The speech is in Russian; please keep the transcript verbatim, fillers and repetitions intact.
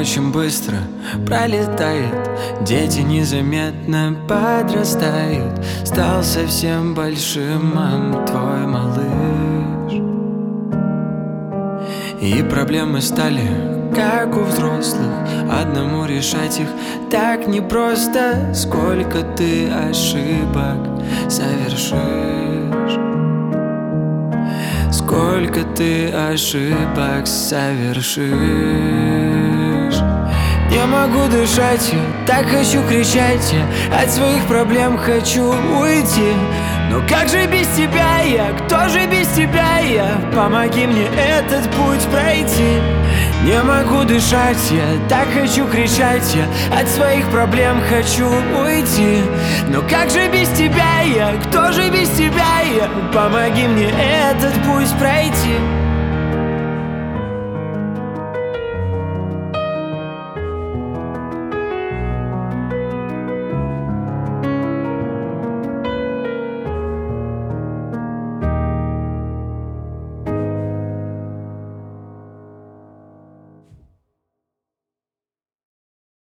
очень быстро пролетает. Дети незаметно подрастают. Стал совсем большим, мам, твой малыш. И проблемы стали как у взрослых, одному решать их так непросто. Сколько ты ошибок совершишь, сколько ты ошибок совершишь. Не могу дышать, я так хочу кричать, я от своих проблем хочу уйти. Но как же без тебя я, кто же без тебя я? Помоги мне этот путь пройти. Не могу дышать, я так хочу кричать, я от своих проблем хочу уйти. Но как же без тебя я, кто же без тебя я? Помоги мне этот путь пройти.